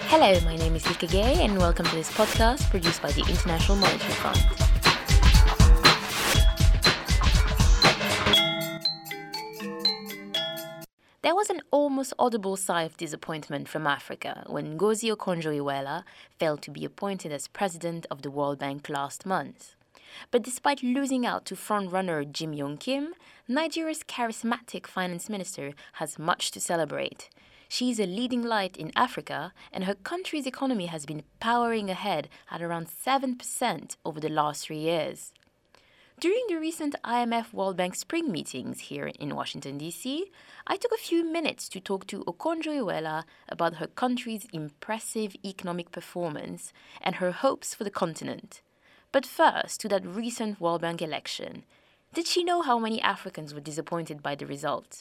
Hello, my name is Lika Gay and welcome to this podcast produced by the International Monetary Fund. There was an almost audible sigh of disappointment from Africa when Ngozi Okonjo-Iweala failed to be appointed as president of the World Bank last month. But despite losing out to frontrunner Jim Yong Kim, Nigeria's charismatic finance minister has much to celebrate. She's a leading light in Africa, and her country's economy has been powering ahead at around 7% over the last 3 years. During the recent IMF World Bank spring meetings here in Washington, D.C., I took a few minutes to talk to Okonjo-Iweala about her country's impressive economic performance and her hopes for the continent. But first, to that recent World Bank election. Did she know how many Africans were disappointed by the result?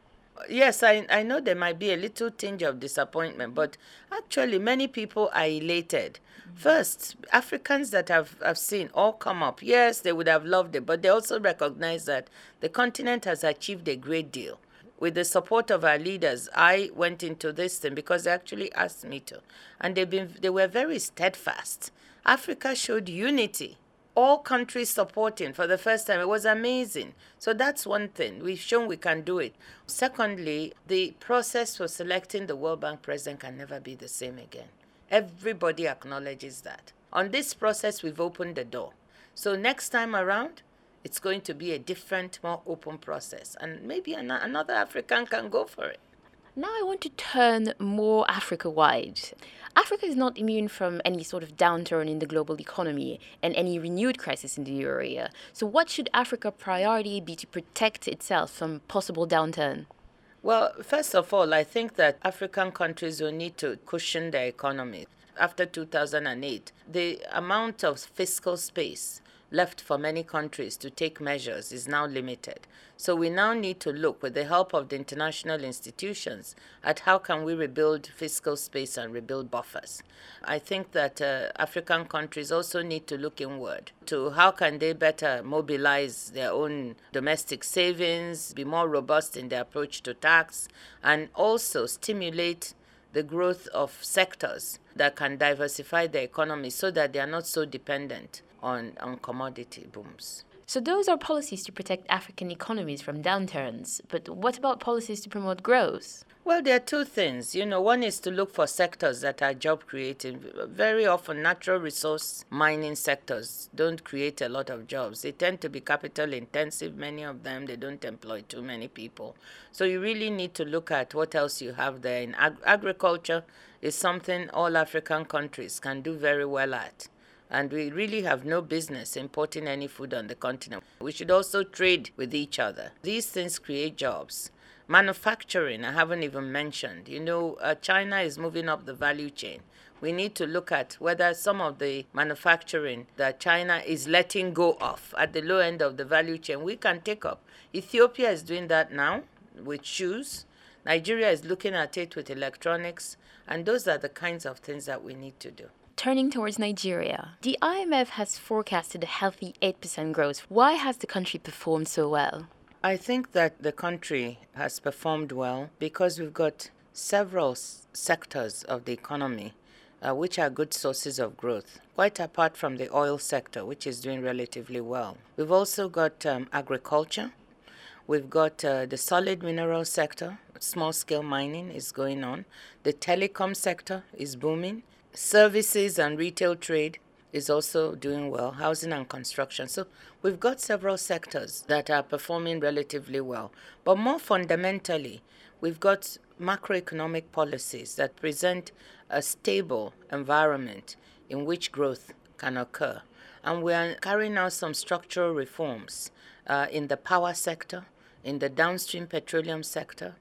Yes, I know there might be a little tinge of disappointment, but actually many people are elated. First, Africans that I've seen all come up. Yes, they would have loved it, but they also recognize that the continent has achieved a great deal. With the support of our leaders, I went into this thing because they actually asked me to. And they were very steadfast. Africa showed unity. All countries supporting for the first time. It was amazing. So that's one thing. We've shown we can do it. Secondly, the process for selecting the World Bank president can never be the same again. Everybody acknowledges that. On this process, we've opened the door. So next time around, it's going to be a different, more open process. And maybe another African can go for it. Now I want to turn more Africa-wide. Africa is not immune from any sort of downturn in the global economy and any renewed crisis in the euro area. So what should Africa's priority be to protect itself from possible downturn? Well, first of all, I think that African countries will need to cushion their economy. After 2008, the amount of fiscal space left for many countries to take measures is now limited. So we now need to look, with the help of the international institutions, at how can we rebuild fiscal space and rebuild buffers. I think that African countries also need to look inward to how can they better mobilize their own domestic savings, be more robust in their approach to tax, and also stimulate the growth of sectors that can diversify their economy so that they are not so dependent on commodity booms. So those are policies to protect African economies from downturns. But what about policies to promote growth? Well, there are two things. One is to look for sectors that are job creating. Very often, natural resource mining sectors don't create a lot of jobs. They tend to be capital intensive, many of them. They don't employ too many people. So you really need to look at what else you have there. In agriculture is something all African countries can do very well at. And we really have no business importing any food on the continent. We should also trade with each other. These things create jobs. Manufacturing, I haven't even mentioned. China is moving up the value chain. We need to look at whether some of the manufacturing that China is letting go of at the low end of the value chain, we can take up. Ethiopia is doing that now with shoes. Nigeria is looking at it with electronics. And those are the kinds of things that we need to do. Turning towards Nigeria, the IMF has forecasted a healthy 8% growth. Why has the country performed so well? I think that the country has performed well because we've got several sectors of the economy which are good sources of growth, quite apart from the oil sector, which is doing relatively well. We've also got agriculture. We've got the solid mineral sector. Small-scale mining is going on. The telecom sector is booming. Services and retail trade is also doing well, housing and construction. So we've got several sectors that are performing relatively well. But more fundamentally, we've got macroeconomic policies that present a stable environment in which growth can occur. And we are carrying out some structural reforms in the power sector, in the downstream petroleum sector,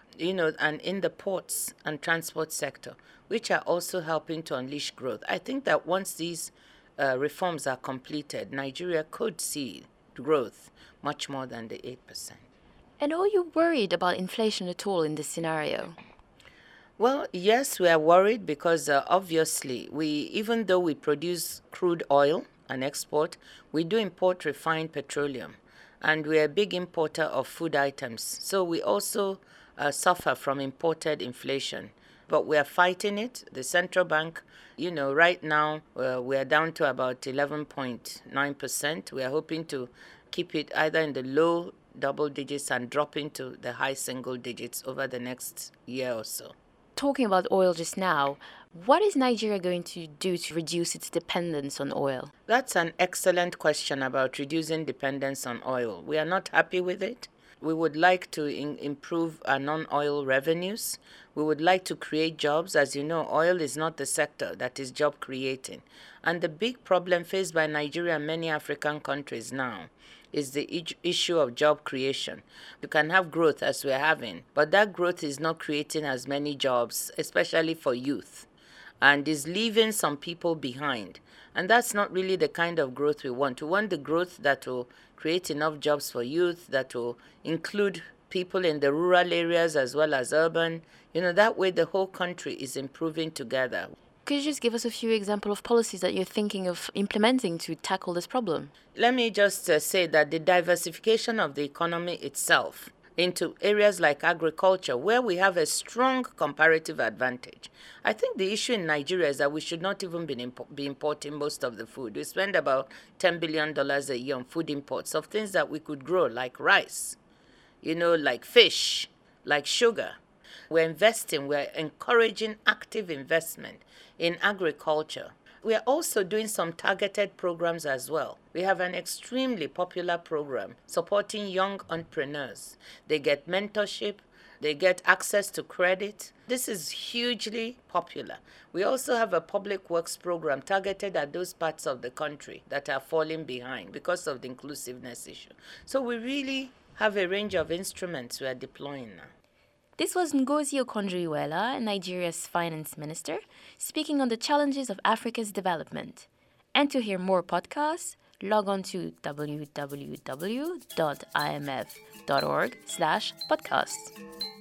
and in the ports and transport sector, which are also helping to unleash growth. I think that once these reforms are completed, Nigeria could see growth much more than the 8%. And are you worried about inflation at all in this scenario? Well, yes, we are worried because obviously, even though we produce crude oil and export, we do import refined petroleum. And we are a big importer of food items. So we also suffer from imported inflation. but we are fighting it. The central bank, right now we are down to about 11.9%. We are hoping to keep it either in the low double digits and drop into the high single digits over the next year or so. Talking about oil just now, what is Nigeria going to do to reduce its dependence on oil? That's an excellent question about reducing dependence on oil. We are not happy with it. We would like to improve our non-oil revenues. We would like to create jobs. As you know, oil is not the sector that is job creating. And the big problem faced by Nigeria and many African countries now is the issue of job creation. You can have growth as we're having, but that growth is not creating as many jobs, especially for youth, and is leaving some people behind. And that's not really the kind of growth we want. We want the growth that will create enough jobs for youth, that will include people in the rural areas as well as urban. That way the whole country is improving together. Could you just give us a few examples of policies that you're thinking of implementing to tackle this problem? Let me just say that the diversification of the economy itself into areas like agriculture, where we have a strong comparative advantage. I think the issue in Nigeria is that we should not even be importing most of the food. We spend about $10 billion a year on food imports of things that we could grow, like rice, like fish, like sugar. We're investing, we're encouraging active investment in agriculture. We are also doing some targeted programs as well. We have an extremely popular program supporting young entrepreneurs. They get mentorship, they get access to credit. This is hugely popular. We also have a public works program targeted at those parts of the country that are falling behind because of the inclusiveness issue. So we really have a range of instruments we are deploying now. This was Ngozi Okonjo-Iweala, Nigeria's finance minister, speaking on the challenges of Africa's development. And to hear more podcasts, log on to www.imf.org/podcasts.